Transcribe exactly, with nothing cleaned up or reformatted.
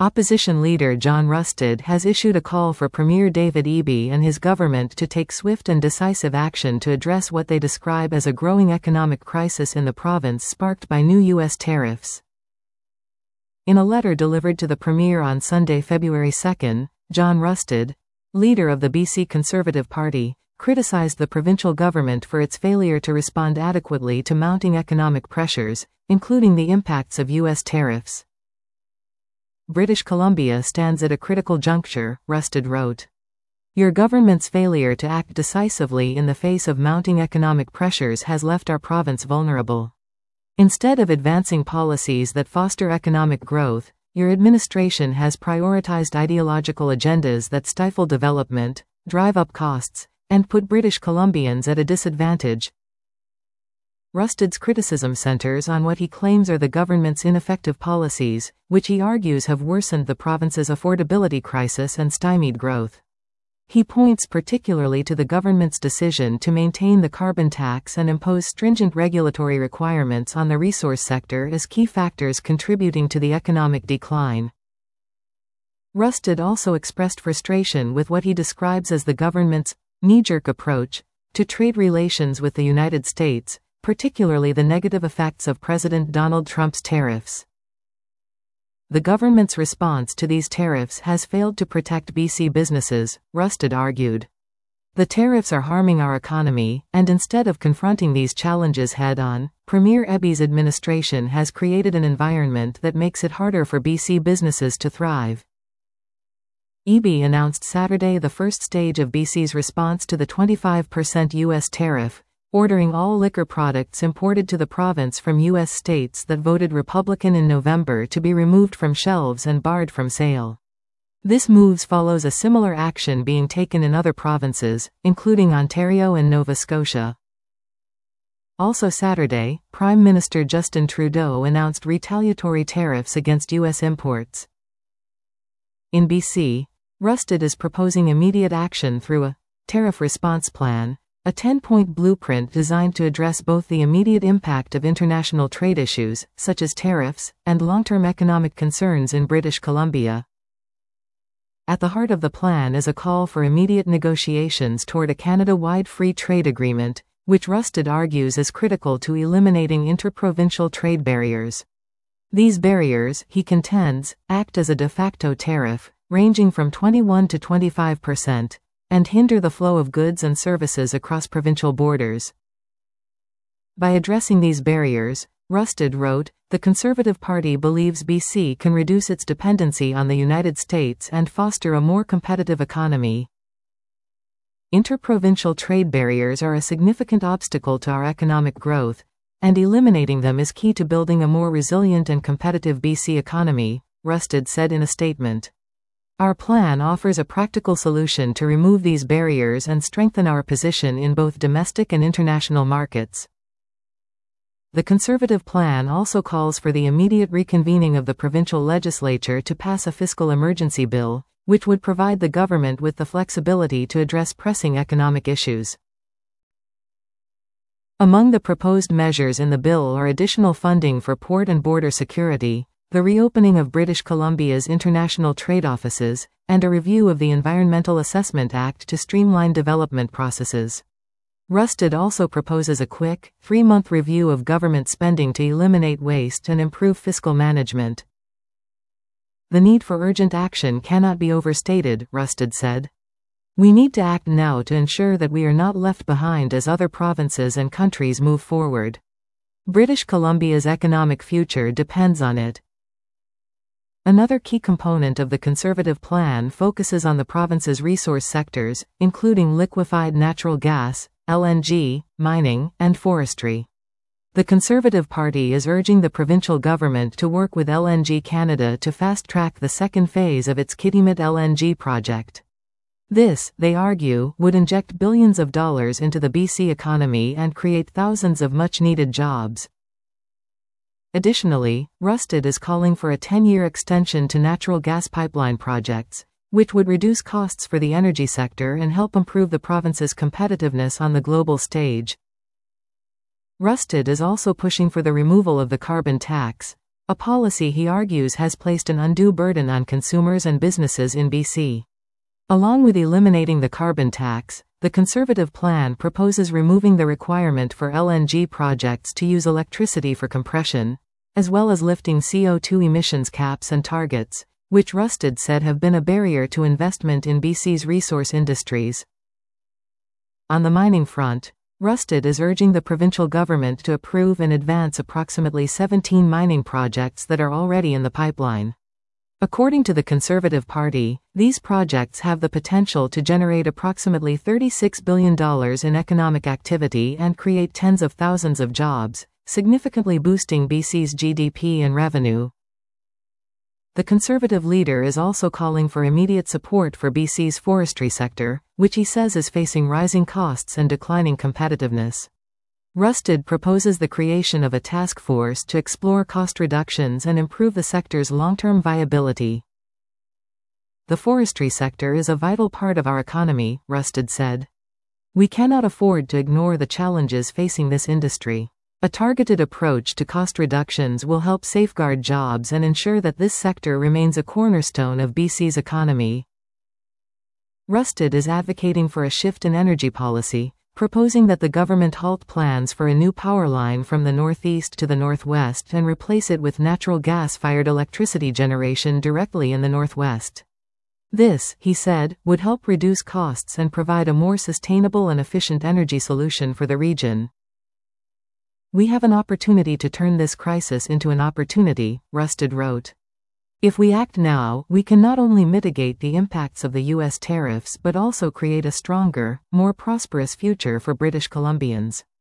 Opposition leader John Rustad has issued a call for Premier David Eby and his government to take swift and decisive action to address what they describe as a growing economic crisis in the province sparked by new U S tariffs. In a letter delivered to the Premier on Sunday, February second, John Rustad, leader of the B C Conservative Party, criticized the provincial government for its failure to respond adequately to mounting economic pressures, including the impacts of U S tariffs. British Columbia stands at a critical juncture, Rustad wrote. Your government's failure to act decisively in the face of mounting economic pressures has left our province vulnerable. Instead of advancing policies that foster economic growth, your administration has prioritized ideological agendas that stifle development, drive up costs, and put British Columbians at a disadvantage. Rustad's criticism centers on what he claims are the government's ineffective policies, which he argues have worsened the province's affordability crisis and stymied growth. He points particularly to the government's decision to maintain the carbon tax and impose stringent regulatory requirements on the resource sector as key factors contributing to the economic decline. Rustad also expressed frustration with what he describes as the government's knee-jerk approach to trade relations with the United States, particularly the negative effects of President Donald Trump's tariffs. The government's response to these tariffs has failed to protect B C businesses, Rustad argued. The tariffs are harming our economy, and instead of confronting these challenges head-on, Premier Eby's administration has created an environment that makes it harder for B C businesses to thrive. Eby announced Saturday the first stage of B C's response to the twenty-five percent U S tariff, ordering all liquor products imported to the province from U S states that voted Republican in November to be removed from shelves and barred from sale. This move follows a similar action being taken in other provinces, including Ontario and Nova Scotia. Also Saturday, Prime Minister Justin Trudeau announced retaliatory tariffs against U S imports. In B C, Rustad is proposing immediate action through a tariff response plan, a ten-point blueprint designed to address both the immediate impact of international trade issues, such as tariffs, and long-term economic concerns in British Columbia. At the heart of the plan is a call for immediate negotiations toward a Canada-wide free trade agreement, which Rustad argues is critical to eliminating interprovincial trade barriers. These barriers, he contends, act as a de facto tariff, ranging from twenty-one to twenty-five percent. And hinder the flow of goods and services across provincial borders. By addressing these barriers, Rustad wrote, the Conservative Party believes B C can reduce its dependency on the United States and foster a more competitive economy. Interprovincial trade barriers are a significant obstacle to our economic growth, and eliminating them is key to building a more resilient and competitive B C economy, Rustad said in a statement. Our plan offers a practical solution to remove these barriers and strengthen our position in both domestic and international markets. The Conservative plan also calls for the immediate reconvening of the provincial legislature to pass a fiscal emergency bill, which would provide the government with the flexibility to address pressing economic issues. Among the proposed measures in the bill are additional funding for port and border security, the reopening of British Columbia's international trade offices, and a review of the Environmental Assessment Act to streamline development processes. Rustad also proposes a quick, three-month review of government spending to eliminate waste and improve fiscal management. The need for urgent action cannot be overstated, Rustad said. We need to act now to ensure that we are not left behind as other provinces and countries move forward. British Columbia's economic future depends on it. Another key component of the Conservative plan focuses on the province's resource sectors, including liquefied natural gas, L N G, mining, and forestry. The Conservative Party is urging the provincial government to work with L N G Canada to fast-track the second phase of its Kitimat L N G project. This, they argue, would inject billions of dollars into the B C economy and create thousands of much-needed jobs. Additionally, Rustad is calling for a ten-year extension to natural gas pipeline projects, which would reduce costs for the energy sector and help improve the province's competitiveness on the global stage. Rustad is also pushing for the removal of the carbon tax, a policy he argues has placed an undue burden on consumers and businesses in B C. Along with eliminating the carbon tax, the Conservative plan proposes removing the requirement for L N G projects to use electricity for compression, as well as lifting C O two emissions caps and targets, which Rusted said have been a barrier to investment in B C's resource industries. On the mining front, Rusted is urging the provincial government to approve and advance approximately seventeen mining projects that are already in the pipeline. According to the Conservative Party, these projects have the potential to generate approximately thirty-six billion dollars in economic activity and create tens of thousands of jobs, significantly boosting B C's G D P and revenue. The Conservative leader is also calling for immediate support for B C's forestry sector, which he says is facing rising costs and declining competitiveness. Rusted proposes the creation of a task force to explore cost reductions and improve the sector's long-term viability. The forestry sector is a vital part of our economy, Rusted said. We cannot afford to ignore the challenges facing this industry. A targeted approach to cost reductions will help safeguard jobs and ensure that this sector remains a cornerstone of B C's economy. Rusted is advocating for a shift in energy policy, proposing that the government halt plans for a new power line from the northeast to the northwest and replace it with natural gas-fired electricity generation directly in the northwest. This, he said, would help reduce costs and provide a more sustainable and efficient energy solution for the region. We have an opportunity to turn this crisis into an opportunity, Rusted wrote. If we act now, we can not only mitigate the impacts of the U S tariffs but also create a stronger, more prosperous future for British Columbians.